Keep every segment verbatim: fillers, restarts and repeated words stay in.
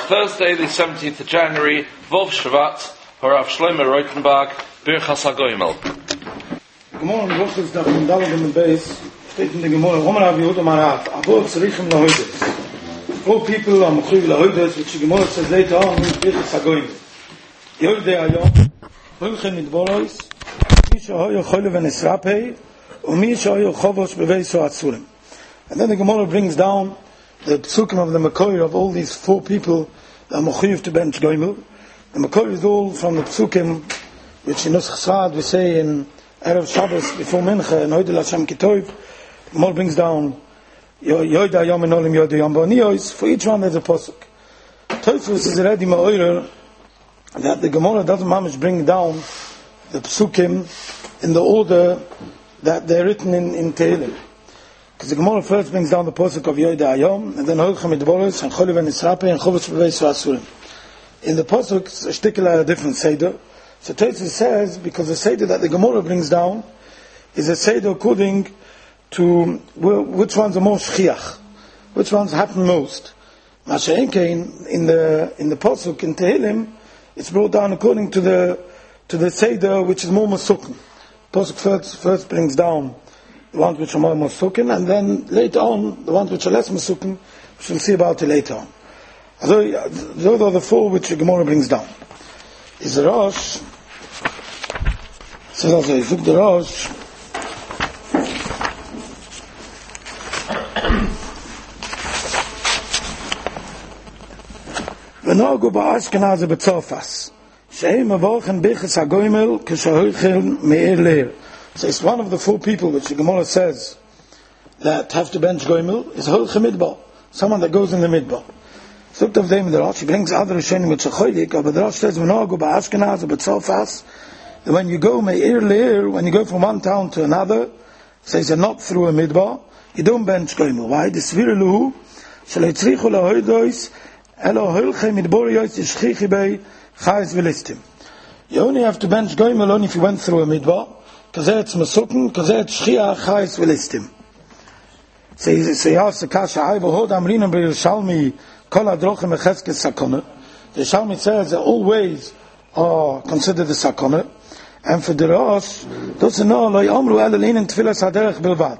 Thursday, the seventeenth of January, Vov Shvat, Harav Shlomo Reutenberg, Birchas HaGoimel. Gemorah in Rosh Hashanah from Dalad in the base, steht in the Gemorah, Omer Rav Yehuda Marav, Abor Tzarichem Lahoides. Four people are Mechuyev Lahoides, which the Gemorah says later on, means Birchas HaGoimel. Yodei Ayom, Hulchen Nidborois, Mi Shehoyo Cholev V'Nisrapei, Umi Shehoyo Chovosh B'Veiso Atzurim. And then the Gemorah brings down the psukim of the Mekoyer of all these four people that are Mechuyev to bench Goimel. The Mekoyer is all from the psukim which in Nusach Sfad we say in Erev Shabbos before Mincha and Hoydel Hashem Kitov. The Gemorah brings down Yoda Yom Enolim Yoda Yom Boniyos. For each one there's a pasuk. Tosfos is already Me'oyer that the Gemorah doesn't mamish bring down the psukim in the order that they're written in, in Tehillim. Because the Gemara first brings down the pasuk of Yoda Ayom, and then Holchem Idboros, and Cholev and Nisrape, and Chovesh B'Veiso Asurim. In the pasuk, it's a shtickle a different seder. So Tosfos says, because the seder that the Gemara brings down is a seder according to which ones are more shchiach, which ones happen most. Masha'enkein, in the in the pasuk in Tehillim, it's brought down according to the to the seder which is more masukn. Pasuk first first brings down the ones which are more masukin, and then later on, the ones which are less masukin, which we'll see about it later on. So, those are the four which the Gemara brings down. Is the Rosh, says also, Zuk the Rosh, V'nogu ba'ashkenaz b'tzofas, she'im avochen bichas ha'goimel, k'shahoichel me'er leir. So it's one of the four people which the Gemara says that have to bench Goimel is Holchem Midbar, someone that goes in the Midbar. So of them the Rosh, he brings other Rishonim which are Cholik, but the Rosh says, when you go by Ashkenaz or B'tzofas, when you go Me'ir Le'ir, when you go from one town to another, says not through a Midbar, you don't bench Goimel. Why? The Svir Luhu, Shalei Tzrichu Lahoidois, Elo Holchem Midborios, Yishchichi Bei, Chais V'listim. You only have to bench Goimel only if you went through a Midbar, because it's Masukin, because it's Shchia, Chais, Velistim. So he asks the Kasha, I will hold Amrinam B'Yerushalmi, Kol HaDrochim Echeskes Sakona. The Yerushalmi says that all ways are considered a Sakona. And for the Rosh, doesn't know, Lo Yomru Ela Leinen Tfilas HaDerech Bilvad.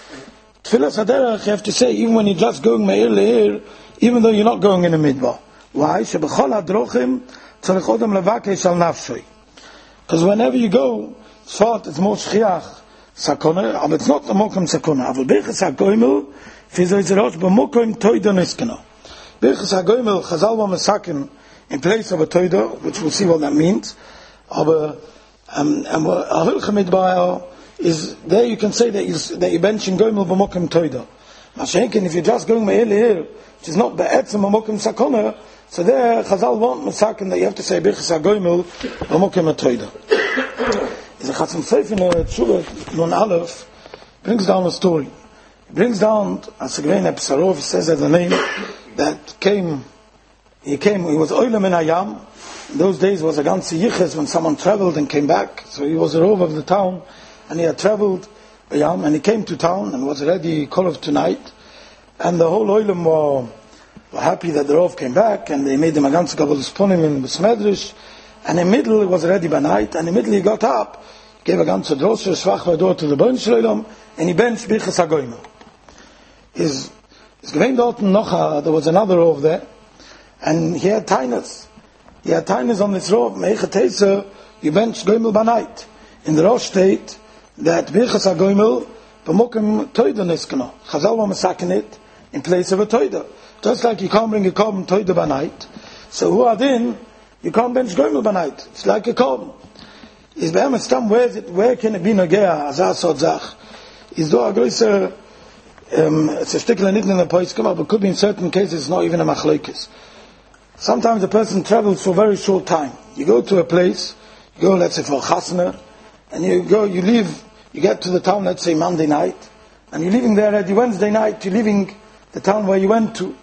Tfilas HaDerech, you have to say, even when you're just going Me'ir Le'ir, even though you're not going in a Midbar. Why? Shebechol HaDrochim, Tzarech Odom Levakesh Al Nafshoi. Because whenever you go, Sfat, it's more shchiach sakona, but it's not the mokum sakona. Aval bechas hagoimel, fizo is rosh b'mokum toida niskana. Bechas hagoimel, chazal b'masakin, in place of a toida, which we'll see what that means. Aber, um, and a hulchem idba'ah is, there you can say that, you, that you're benching goimel b'mokum toida. Mashenkin, if you're just going me'il here, which is not be'etzem b'mokum sakona, so there, chazal want masakin, that you have to say bechas hagoimel b'mokum toida. Is a Chatzim Seif in a Tshuva, Nun Aleph, brings down a story. He brings down, as a Gvein Epsarov, he says that the name that came, he came, he was Oilem in Ayam. In those days was a ganze Yiches when someone traveled and came back. So he was a rov of the town, and he had traveled Ayam, and he came to town, and was ready call of tonight. And the whole Oilem were, were happy that the rov came back, and they made him a ganze Kabbalah Spunim in Besmedrish. And in the middle, it was ready by night, and in the middle he got up, gave a ganze droshe, schwach war dort to the Bein Shloilom, and he benched Birchas HaGoimel. His, his gewein dort noch, uh, there was another rov there, and he had tainas. He had tainas on this rov, Meicha Teise, he benched Goimel by night. In the Rosh state, that Birchas HaGoimel, b'mokim toida niskano. Chazal wa masakin it, in place of a toida. Just like you can't bring a korban toida by night, so who are in, you can't bench Goimel by night. It's like a korban. Is be'emet stam, where is it, where can it be nogea, azar sodzach? Is do a größer, um, it's a shtickle nitten in the poiskim, but could be in certain cases, it's not even a machlokes. Sometimes a person travels for a very short time. You go to a place, you go, let's say, for chasna, and you go, you leave, you get to the town, let's say, Monday night, and you're leaving there already Wednesday night, you're leaving the town where you went to.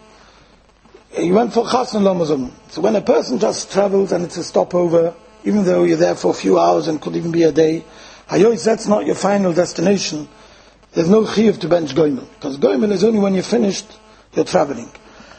You went for chasna lomazum. So when a person just travels and it's a stopover, even though you're there for a few hours and could even be a day, hayois, that's not your final destination. There's no chiyuv to bench goimel, because goimel is only when you're finished, you're traveling.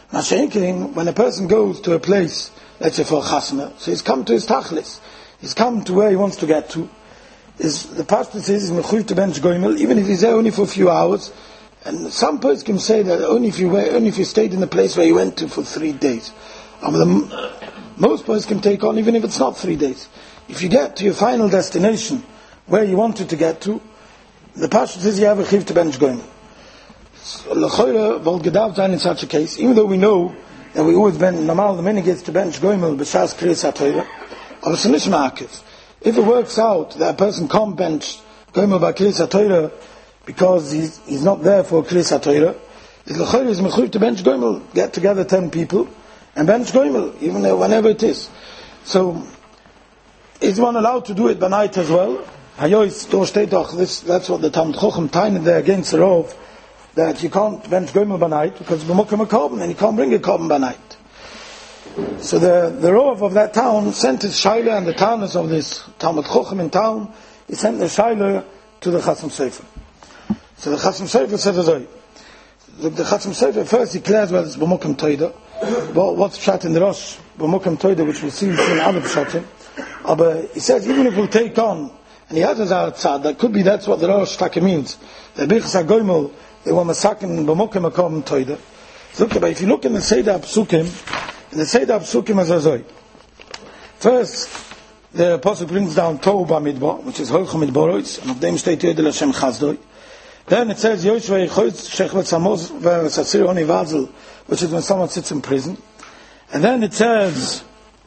Mashenkin, when a person goes to a place, let's say for a chasna, so he's come to his tachlis, he's come to where he wants to get to. Is the pastor says he's mechuyev to bench goimel, even if he's there only for a few hours. And some persons can say that only if you were, only if you stayed in the place where you went to for three days. Um, the, most persons can take on even if it's not three days. If you get to your final destination where you wanted to get to, the pastor says you have a chiv to bench goimel. L'choira vol gedav zayin in such a case, even though we know that we always been normal the minute gets to bench goimel b'shas kriyas haTorah, aber it's nicht ma'akev. If it works out that a person can't bench goimel by kriyas haTorah because he's, he's not there for kriyas haTorah, is l'choira is mechuyev to bench goimel, get together ten people and bench goimel, even whenever it is. So, is one allowed to do it by night as well? Hayois, do steht doch, this, that's what the Talmud Chochem tiny there against the Rov, that you can't bench goimel by night because b'mokem a korban and you can't bring a korban by night. So the the Rov of that town sent his shaila, and the towners of this Talmud Chochem in town, he sent the shaila to the Chasam Sofer. So the Chasam Sofer said as I, the Chasam Sofer first declares whether it's b'mokem toida, but what's pshat in the Rosh b'mokem toida, which we see in other pshatim. But he says even if we'll take on, and he has his outside, that could be that's what the Rosh Taka means. The bichas hagoimel, they were masakin b'mokem akom toida. So but if you look in the Seder Psukim, in the Seder Psukim as azoi, first the apostle brings down Tohu Bamidbar, which is Holchem Midborois, and of them state Yodel Hashem Chazdoi. Then it says Yoshvei Choyz Shechvet Samos V'Satzir Oni Vazel, which is when someone sits in prison. And then it says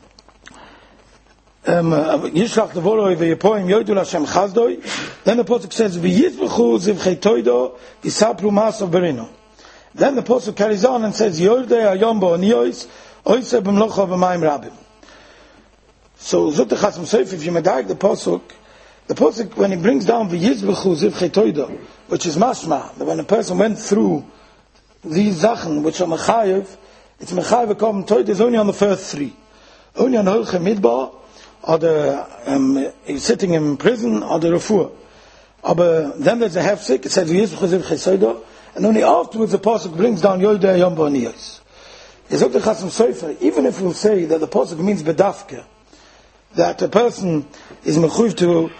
Yishlach Devoroi V'Yepoim Yodel Hashem Chazdoi. Then the apostle says V'Yizbechu Zivchei Toido Yisapru Masav Berino. Then the apostle carries on and says Yodei Hayom Bo Niyois Oiseh B'Mlocha V'Mayim Rabim. So Zut Chasam Sofer, if you medag the pasuk, the pasuk when he brings down V'Yizbechu Zivchei Toido, which is mashma, that when a person went through these zachen which are mechayev, it's mechayev kom toida is only on the first three, only on Holchem Midbar, or the um, he's sitting in prison, or the refuah. But then there's a hefsek, it says V'Yizbechu Zivchei Toido, and only afterwards the pasuk brings down Yodei Hayom Bo Niyos. Zut Chasam Sofer, even if we'll say that the pasuk means bedafke, that a person is mechuyev to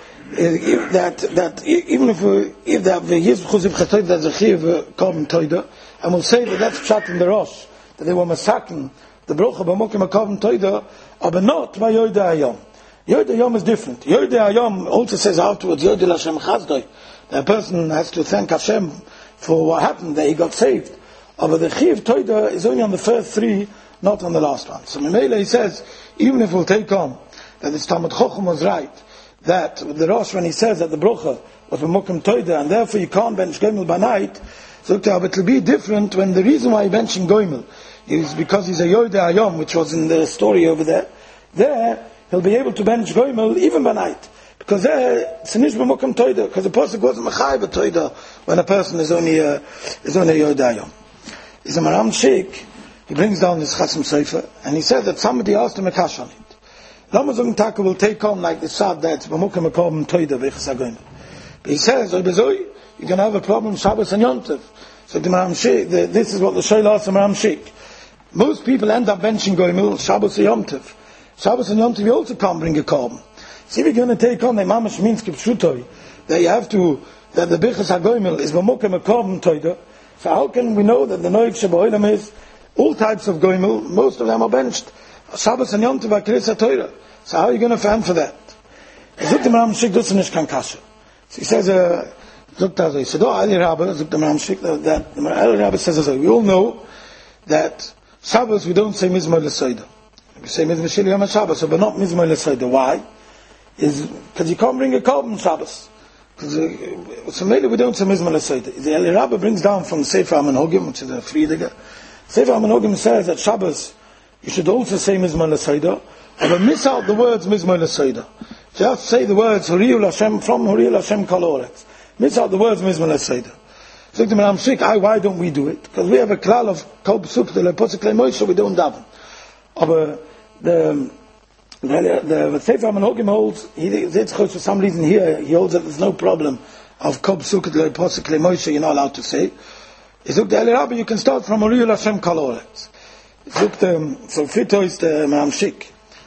If that that even if we, if that the Yizbechu Zivchei Toida that's a chiv korban toida, and we'll say that that's pshat in the Rosh, that they were masakin the brocha b'mokem a korban toida, but not by Yodei Hayom. Yodei Hayom is different. Yodei Hayom also says afterwards Yodel Hashem Chazdoi, that a person has to thank Hashem for what happened, that he got saved. But the chiv toida is only on the first three, not on the last one. So Memele he says, even if we'll take on that this Talmud Chochem was right, that the Rosh, when he says that the brocha was b'mokem toida, and therefore you can't bench goimel by night, so it will be different when the reason why he benching goimel is because he's a Yodei Hayom, which was in the story over there. There, he'll be able to bench goimel even by night, because there it's nicht b'mokem toida, because the person wasn't mechayev toida when a person is only a, is only a Yodei Hayom. Is a Maram Sheikh, he brings down his Chasam Sofer, and he said that somebody asked him a kash on it. Lamazon Taka will take on like the sad that b'mokem a korban toida v'echas hagoimel. But he says, "Oy bezoi, you're going to have a problem Shabbos and Yom Tov." So the Maram Sheikh, the, this is what the Shoyla asked the Maram Sheikh. Most people end up benching goimel Shabbos and Yom Tov. Shabbos and Yom Tov you also can't bring a korban. See if you're going to take on the mamash means kipshutoi that you have to that the b'echas hagoimel is b'mokem a korban toida. So how can we know that the noik sheba'olam is all types of goimel? Most of them are benched Shabbos and Yom Tov are kriyas haTorah. So how are you going to fan for that? Zut the Maram Sheikh doesn't nish kan kasha. So he says, uh, Zut Tazoi, so do Ali Rabba, Zut the Maram Sheikh, that the Ali Rabba says, we all know that Shabbos we don't say Mizmor L'Soida. We say Mizmor Shili Yom HaShabbos, but not Mizmor L'Soida. Why? Is because you can't bring a korban Shabbos. Because uh, so maybe we don't say Mizmor L'Soida. The Ali Rabba brings down from Sefer HaMenhogim, which is a Friediger. Sefer HaMenhogim says that Shabbos you should also say Mizmor L'Soida, but miss out the words Mizmor L'Soida. Just say the words Huriyul Hashem from Huriyul Hashem Kol Oretz. Miss out the words Mizmor L'Soida. So the Maram Sheikh, why don't we do it? Because we have a klal of Kol Psuk the Leposik Lemoisha, we don't daven. But the the the Sefer HaMenhogim holds, he for some reason here he holds that there's no problem of Kol Psuk the Leposik Lemoisha you're not allowed to say. He said the Rabbi you can start from Huriyul Hashem Kol Oretz. Look, um, so Fito is the Mamshik.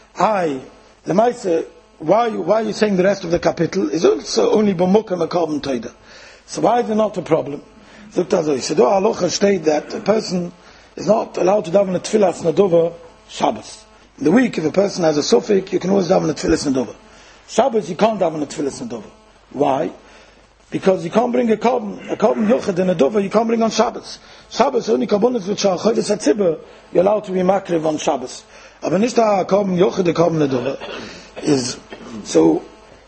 I, the Maisa, why, why are you saying the rest of the capital? Is also only B'mukam Akabim Toida. So why is it not a problem? Look, Tazoy, so do Alocha state that a person is not allowed to daven a tefillas nadova Shabbos. In the week, if a person has a suffix, you can always daven a tefillas nadova. Shabbos, you can't daven a tefillas nadova. Why? Because you can't bring a korban, a korban yochid and a dova, you can't bring on Shabbos. Shabbos, only korbanos which are chodesh hatzibur, you're allowed to be makriv on Shabbos. Aber nicht a korban yochid, a korban dova. Is, so,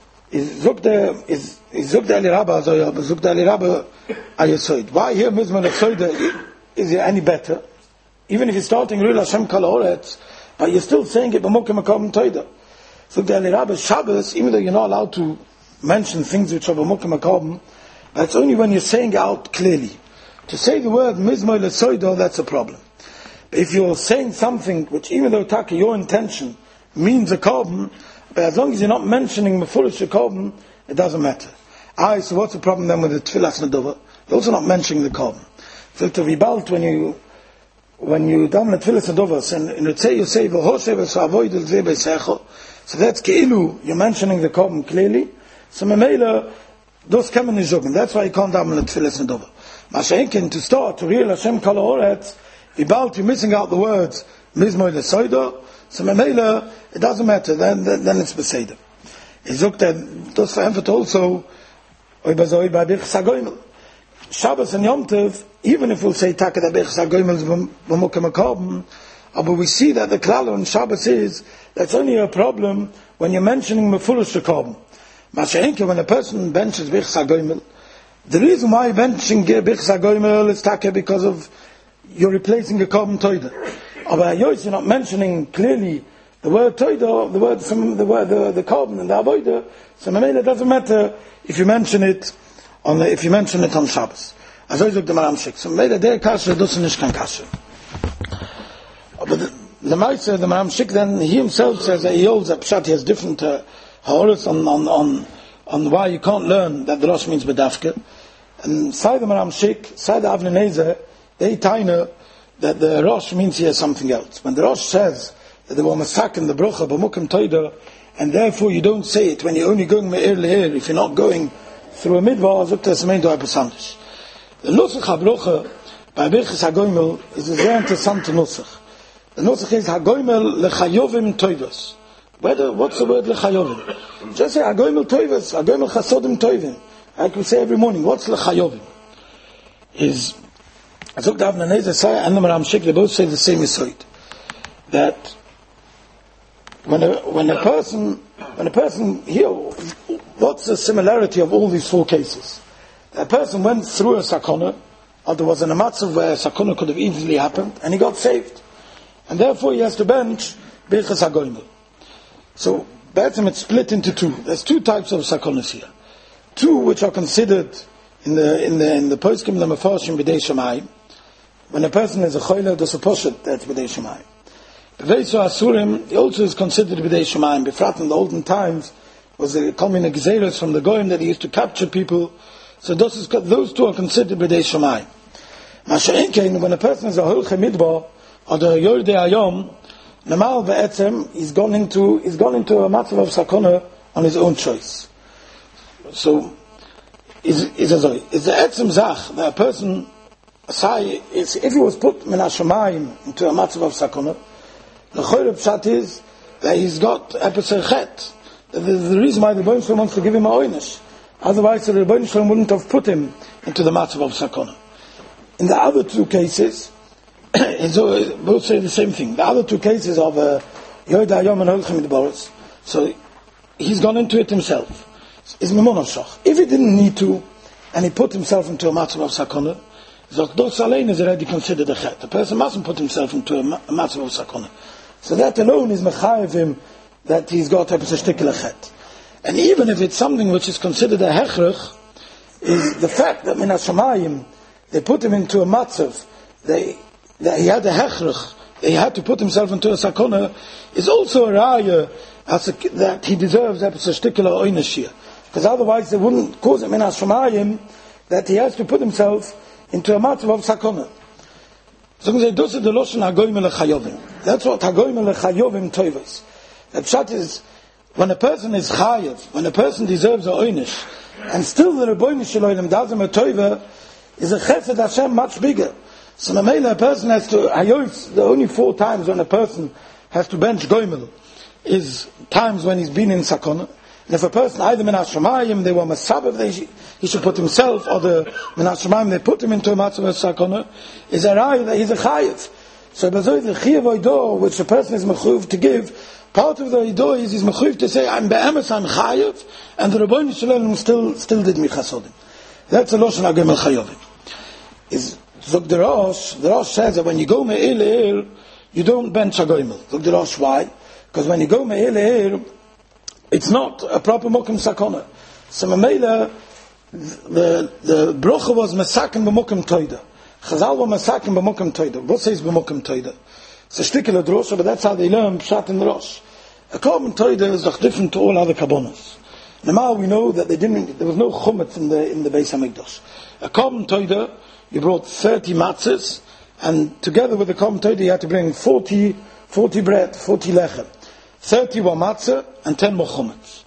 is zuk the, is, is zuk the Ali Rabba, so yeah, zuk the Ali Rabba, ayesoid. Why here, Mizman Esoid, is it any better? Even if you're starting Real Hashem Kal Haaretz, but you're still saying it b'mokim hakorban toida. So the Ali Rabba Shabbos, even though you're not allowed to mention things which are b'mokim hakorban, that's only when you're saying it out clearly. To say the word mizmor lesoido, that's a problem. But if you're saying something which, even though taka your intention means a korban, but as long as you're not mentioning mefurish a korban, it doesn't matter. Ah, so what's the problem then with the tefillas nadova? You're also not mentioning the korban. So to vibalt when you when you daven the tefillas nadovas and in the say you say v'hoshev v'savoid el zeh b'secho, so that's keilu you're mentioning the korban clearly. So memela those come in the jogging. That's why you can't daven the tefillas nadova. Mashenkin to start to real Hashem Kal Haaretz, vibalt you're missing out the words mizmor lesoido. So memela it doesn't matter. Then then, then it's beseder. He looked at those for emphasis also oibazoi by birchas hagoyimel. Shabbos and Yom Tov, even if we'll say taka da birchas hagoyimel b'mokim hakorban, but we see that the klal on Shabbos is that's only a problem when you're mentioning mefurish hakorban. Masha'enke, when a person benches birchas hagoyimel, the reason why you're benching birchas hagoyimel is taka because of you're replacing a korban toida. But you're not mentioning clearly the word toida, the word the word the, the korban and the avoida. So maybe it doesn't matter if you mention it on the, if you mention it on Shabbos. As I look the Maramshik. So maybe the kasha doesn't nicht kan kasha. But the, the Meister, the Maramshik, then he himself says that he holds that Pshat, he has different uh, ha'oros on, on, on, on why you can't learn that the Rosh means bedafke. And side the Maramshik, side the Avnei Nezer, they taina that the Rosh means here something else. When the Rosh says that the Masak and the Brocha b'mokim toida, and therefore you don't say it when you're only going me'er le'er, if you're not going through a midvar, zuk tes meint do hapesandish. The Nusach HaBrocha by birchas hagoyimel is a very interesting Nusach. The Nusach is hagoyimel lechayovim toivos. Whether what's the word lechayovim? Just say hagoyimel toivos, hagoyimel chasodim toivim. Like we say every morning, what's lechayovim? Is zuk the Avnei Nezer say and the Maramshik, they both say the same yisoid. That when a when a person when a person here, what's the similarity of all these four cases? A person went through a sakona, or there was an amatzav where a sakona could have easily happened, and he got saved, and therefore he has to bench birchas hagoyimel. So Be'etzem it's split into two. There's two types of sakonas here, two which are considered in the in the in the poskim the mefarshim b'dei shamayim. When a person is a choyle, there's a poshet that's b'dei shamayim. B'veiso asurim, he also is considered b'dei shamayim. Befrat in the olden times was a coming gezeres from the goyim that he used to capture people. So those, is, those two are considered b'dei shamayim. Masha'enkein, when a person is a holche midbar or the yordei hayom, Namal Be'etzem, he's gone into he's gone into a matzav of sakona on his own choice. So is is is the etzem zach that a person say is if he was put min hashamayim into a matzav of sakona, the choyle pshat is that he's got episod chet. That is the reason why the Rebbeinu Shalom wants to give him a oynish. Otherwise, the Rebbeinu Shalom wouldn't have put him into the matzav of sakona. In the other two cases, so both say the same thing. The other two cases of uh, Yoda Hayom and Holchem Midbaros, so he's gone into it himself. Is Mimon Shoch. If he didn't need to, and he put himself into a matzav of sakona, so those alein is already considered a chet. The person mustn't put himself into a matzav of sakona. So that alone is mechayev him that he's got a particular chet. And even if it's something which is considered a hechrich, is the fact that min hashamayim they put him into a matzav, they that he had a hechrich, he had to put himself into a sakona, is also a raya as a, that he deserves a particular oynish here. Because otherwise they wouldn't cause him in hashamayim that he has to put himself into a matzav of sakona. So we say, this is the Lashon Hagoyim Lechayovim. That's what Hagoyim Lechayovim Toivos. The pshat is, when a person is chayav, when a person deserves a oynish, and still the Rebbeinu Shalom does him a toiva, is a chesed Hashem much bigger. So Mamela, a person has to, Hayos, the only four times when a person has to bench goymel is times when he's been in sakona. And if a person, either min hashamayim, they were masabav, they he should put himself, or the min hashamayim, they put him into a matzav of sakona, is a rai that he's a chayav. So the chiyav oido, which a person is mechuv to give, part of the oido is he's mechuv to say, I'm be'emes, I'm chayav, and the Rebbeinu Shalom still still did me chasodim. That's a Lashon Hagoyim Lechayovim. Is Zog the Rosh, the Rosh says that when you go me'il le'il, you don't bench Hagoyim. Zog the Rosh, why? Because when you go me'il le'il, it's not a proper mokum sakona. So Mamela, the the brocha was mesakim b'mokum toida. Chazal were mesakim b'mokum toida. What says b'mokum toida? It's a shtickle of drosha, but that's how they learn pshat in the Rosh. A korban toida is different to all other kabbonos. Now we know that they didn't. There was no chumetz in the in the Beis Hamikdash. A korban toida, you brought thirty matzahs, and together with the korban toida, you had to bring forty, forty bread, forty lechem. Thirty were matzah and ten were chumetz.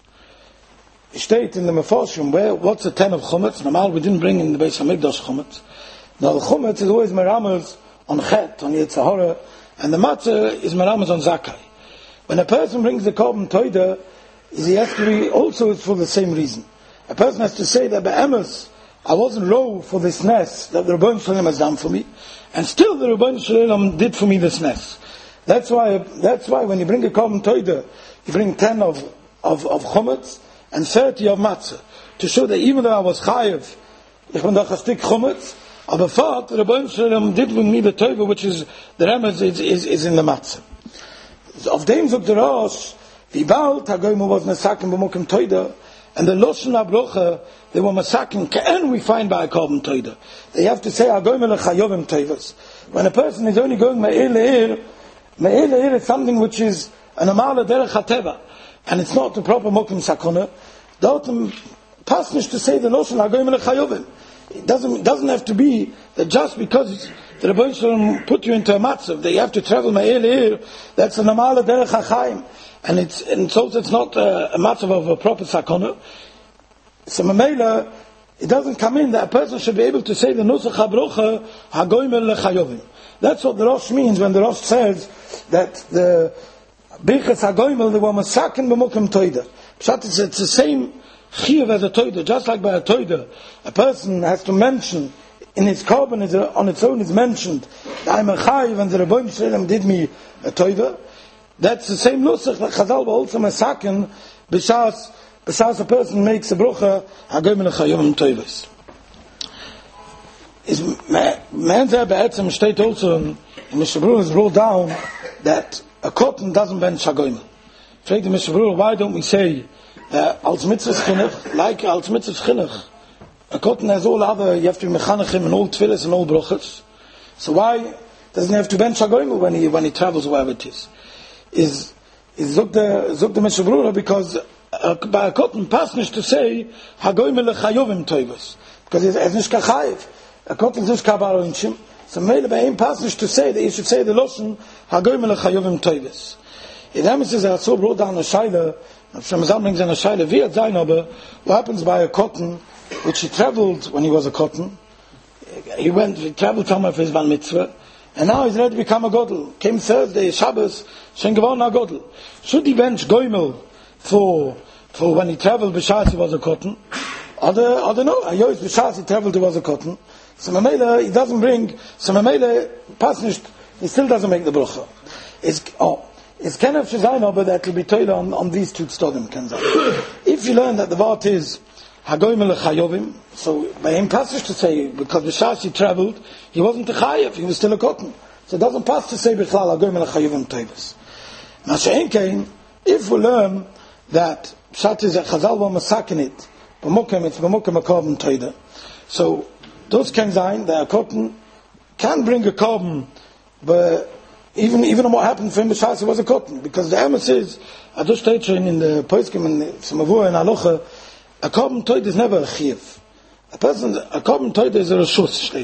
It state in the Mefarshim where what's the ten of chumetz? Normal we didn't bring in the Beis Hamikdash chumetz. Now the chumetz is always meramas on chet, on Yetzer Hara, and the matzah is meramas on zakai. When a person brings the korban toida, he has to be also for the same reason. A person has to say that be'emes, I wasn't low for this nest that the Rebbeinu Shalom has done for me, and still the Rebbeinu Shalom did for me this nest. That's why. That's why when you bring a korban toida, you bring ten of of of chumetz and thirty of matzah to show that even though I was chayev, ich bin doch a stick chumetz, aber fort the Rebbeinu Shalom did with me the toiva, which is the remez is, is is in the matzah. Of dem zok the Rosh, the Baal Hagoyim was masakin b'mokum toida, and the Lashon HaBrocha they were masakin ka'en we find by a korban toida. They have to say Hagoyim Lechayovim toivos. When a person is only going me'ir le'ir, me'ir le'ir is something which is an amala derech hateva, and it's not the proper mokum sakona. Daughter pasnish to say the Lashon Hagoyim Lechayovim. It doesn't it doesn't have to be that just because the Rebbeinu Shalom put you into a matzav that you have to travel me'ir le'ir. That's an amala derech hachaim. And it's, and so it's not a, a matter of a proper sakona. So Mamela, it doesn't come in that a person should be able to say the Nusach HaBrocha Hagoyim Lechayovim. That's what the Rosh means when the Rosh says that the Birchas Hagoyim they were masakin b'mokum toida. Pshat is it's the same chiyuv as a toida. Just like by a toida, a person has to mention in his korban is on its own is mentioned that I'm a chayiv and the Rebbeinu Shalom did me a toida. That's the same nusach that Chazal were also masakin b'shas b'shas a person makes a brocha Hagoyim Lechayovim toivos. Is man there be'etzem state also in Mishnah Berurah is brought down that a cotton doesn't bench Hagoyim. Say to Mishnah Berurah, why don't we say uh, als mitzvah chinuch like als mitzvah chinuch? A cotton has all other, you have to be mechanachim and all tefillas and all brochas. So why doesn't he have to bench Hagoyim when he when he travels wherever it is? Is is zok the zok the Mishnah Berurah because uh, by a cotton pasnish to say Hagoyim Lechayovim toivos because it's nicht kachayev. A cotton is nicht kabaronchim. So maybe by him pasnish to say that you should say the Lashon Hagoyim Lechayovim toivos. In Emes I so brought down a shaila. From brings in a shaila. Wie zayin aber what happens by a cotton which he traveled when he was a cotton. He went he traveled somewhere for his bar mitzvah. And now he's ready to become a godel. Came Thursday, Shabbos, schon geworden a godel. Should he bench goymel for for when he traveled b'shas he was a cotton? Or the, or the no, Ayos b'shas he traveled he was a cotton. So Mamela, he doesn't bring, so Mamela, pasnisht, he still doesn't make the bracha. It's, oh, it's kind of shezayin, but that will be told on, on these two stodim, if you learn that the vart is, Hagoyim Lechayovim, so by him pasnish to say, because b'shas he traveled, he wasn't a chayev, he was still a cotton. So it doesn't pass to say b'chlal Hagoyim Lechayovim toivos. Now she'en kein, if we learn that pshat is a chazal wa masakin it, b'mokem it's b'mokem a korban toida. So those can sign that a cotton can bring a korban, but even even on what happened for him b'shas he was a cotton, because the emes is I just state in the poskim and Samavua and Alocha, a korban toida is never a chiyuv. A person, a korban toida is a reshus state.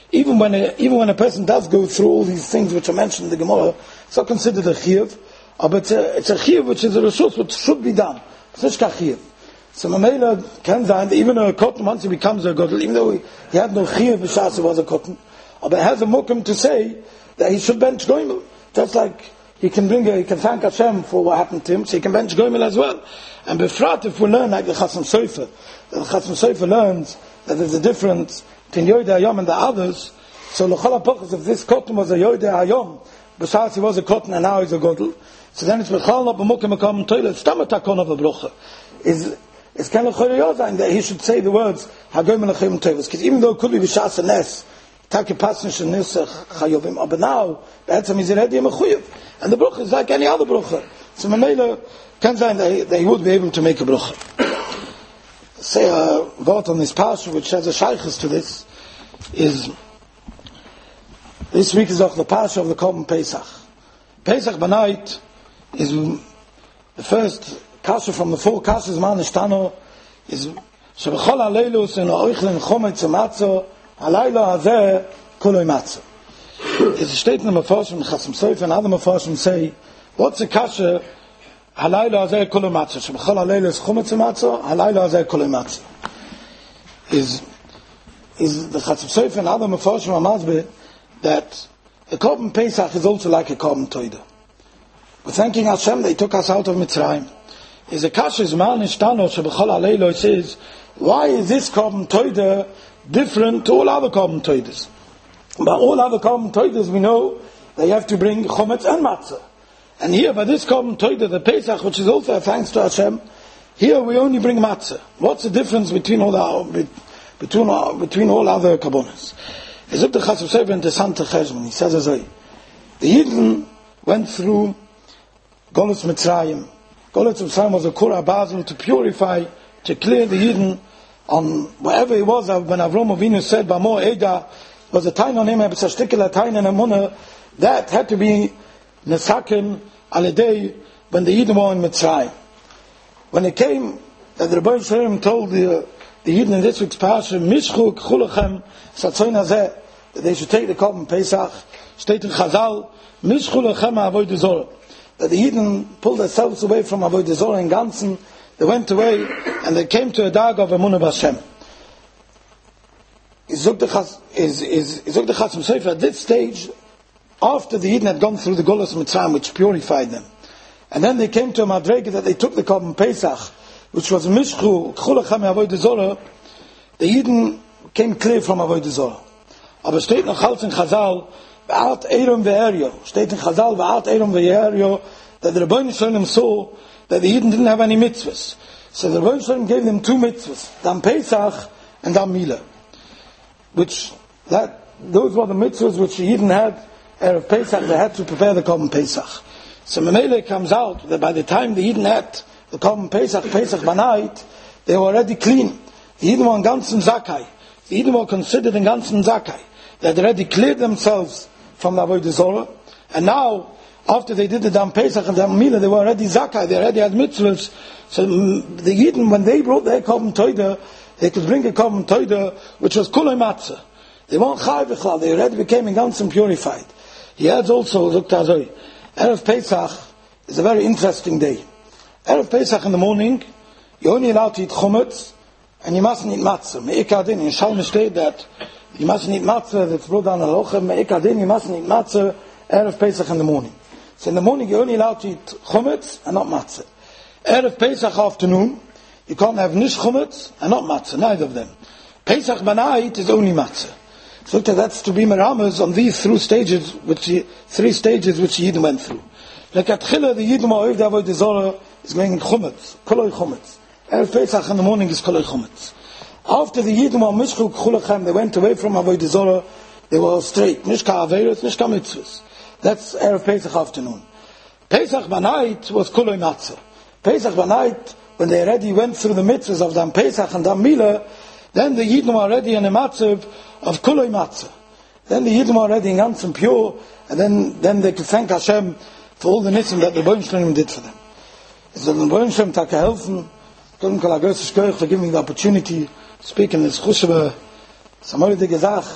even when a, even when a person does go through all these things which are mentioned in the Gemara, it's not considered a chiyuv, but it's a, it's a chiyuv which is a reshus which should be done. It's not a chiyuv. So Mamela can say that even a cotton, once he becomes a gadol, even though he, he had no chiyuv b'shas he was a cotton, but he has a mukim to say that he should bench goimel. Just like he can bring a, he can thank Hashem for what happened to him, so he can bench goimel as well. And befrat, if we learn like the Chasam Sofer, the Chasam Sofer learns that there's a difference between Yodei Hayom and the others. So l'chol ha'pochos, if this cotton was a Yodei Hayom, b'shas he was a cotton and now he's a gadol, so then it's b'chal not b'mukim ha'kam toilet, it's tam a takon of a brocha. Is it's kind of choreozain that he should say the words hagoyim l'chayim toilet, because even though it could be b'shas a nes, take pasnish and nisach chayovim, but now be'etzam is already a mechuyev, and the brocha is like any other brocha. So Mamela can say that he, that he would be able to make a brocha. Say a word on this parsha which has a shaykhus to this is this week is also the parsha of the Korban Pesach. Pesach Banait is the first kasha from the four kashas man ishtano is shebechol haleilus and oichlin chometz u'matzo halayla hazeh kuloi matzo. It's a statement of Mefarshim Chasam Sofer and other Mefarshim say what's a kasha halayla hazeh kuloi matzo shebechol haleilus chometz u'matzo halayla hazeh kuloi matzo is is the Chasam Sofer and other Mefarshim Amazbe that the Korban Pesach is also like a Korban Toida. We're thanking Hashem that He took us out of Mitzrayim. Is a Kashas Man Ishtano Shebechol Aleilo says, why is this Korban Toida different to all other Korban Toidas? But all other Korban Toidas we know they have to bring Chometz and Matzah. And here by this Korban Toida, the Pesach, which is also a thanks to Hashem, here we only bring Matzah. What's the difference between all the, between, between all other Korbanos? He says the Chasam Sofer interessante Cheshbon. He says as I, the Yidden went through Golus Mitzrayim. Golus Mitzrayim was a Korah Basel to purify, to clear the Yidden on wherever he was. When Avram Avinu said, Bamo Eda, was a time on him, a shtikel a time and a munah, that had to be Nesakim Aledei when the Yidden were in Mitzrayim. When it came, that the Rebbe Shalom told the the Yidden in this week's parasha, Mishchu k'chulachem satzoin hazeh, that they should take the Korban Pesach, state in Chazal, Mishchu lechem ha'avodah zorah, that the Yidden pulled themselves away from avodah zorah in Ganzen, they went away, and they came to a dag of Emunah B'Hashem. Is Zog the Chasam Sofer at this stage, after the Yidden had gone through the Golus Mitzrayim, which purified them, and then they came to a Madrega that they took the Korban Pesach, which was Mishchu, K'chulachem Avodah Zorah, the Yidden came clear from Avodah Zorah. Aber steht noch halt in Chazal, V'at Eirom Ve'erio, steht in Chazal, V'at Eirom Ve'erio, that the Rebbeinu Shalom saw that the Yidden didn't have any mitzvahs. So the Rebbeinu Shalom gave them two mitzvahs, Dam Pesach and Dam Milah, which, that, those were the mitzvahs which the Yidden had, Erev Pesach, they had to prepare the Korban Pesach. So Mamele comes out that by the time the Yidden had the Korban Pesach, Pesach Banait, they were already clean. The Yidden were in ganzen Zakai. The Yidden were considered in ganzen Zakai. They had already cleared themselves from the Avodah Zorah. And now, after they did the Dam Pesach and Dam Milah, they were already Zakai. They already had mitzvahs. So the Yidden, when they brought their Korban Toida, they could bring a Korban Toida, which was Kulei Matzah. They weren't Chai B'chlal. They already became in ganzen purified. He adds also, look Tazoi, Erev Pesach is a very interesting day. Erev Pesach in the morning, you're only allowed to eat chometz, and you mustn't eat matzah. Me'ikadin, in Shalom state that you mustn't eat matzah, that's brought down halachah. Me'ikadin, you mustn't eat matzah, Erev Pesach in the morning. So in the morning, you're only allowed to eat chometz and not matzah. Erev Pesach afternoon, you can't have nish chometz and not matzah, neither of them. Pesach Banait is only matzah. So that's to be meramas on these three stages, which three stages which the Yidden went through. Like at Chila, the Yidden were the Avodah Zorah is going in Chometz, Koloi Chometz. Erev Pesach in the morning is Koloi Chometz. After the Yidden were Mishchu K'chulachem, they went away from Avodah Zorah, they were straight. Nishka Aveirus, Nishka Mitzvahs. That's Erev Pesach afternoon. Pesach Banait was Koloi Matzah. Pesach Banait, when they already went through the mitzvahs of Dam Pesach and Dam Milah, then the Yidden were already in a matzav of Kuloi Matzah. Then the Yidden were already in ganz and pure, and then, then they could thank Hashem for all the nitzim that the Rebbeinu Shalom did for them. So the Rebbeinu Shalom take helfen, Kodem Kol HaGoyes Shkoyach for giving me the opportunity to speak in this Chushba. Samori de Gezach,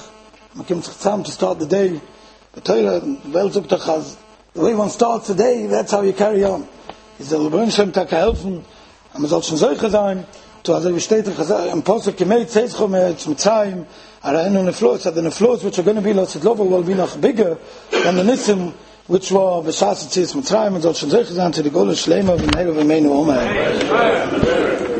Man kommt sich zusammen to start the day. The Torah, the Welt sagt doch, as the way one starts the day, that's how you carry on. Is der Rebbeinu Shem Tag helfen, und man soll schon solche sein, to as we steht in Pasuk Kemei Tzeitzcho mit Mitzrayim, Arainu Neflos, that the Neflos which are going to be lots of love will be noch bigger than the Nissim which were B'shas Tzeitzcho Mitzrayim, and soll schon solche sein to the Gola Shlema v'Meir v'Meinu Omer.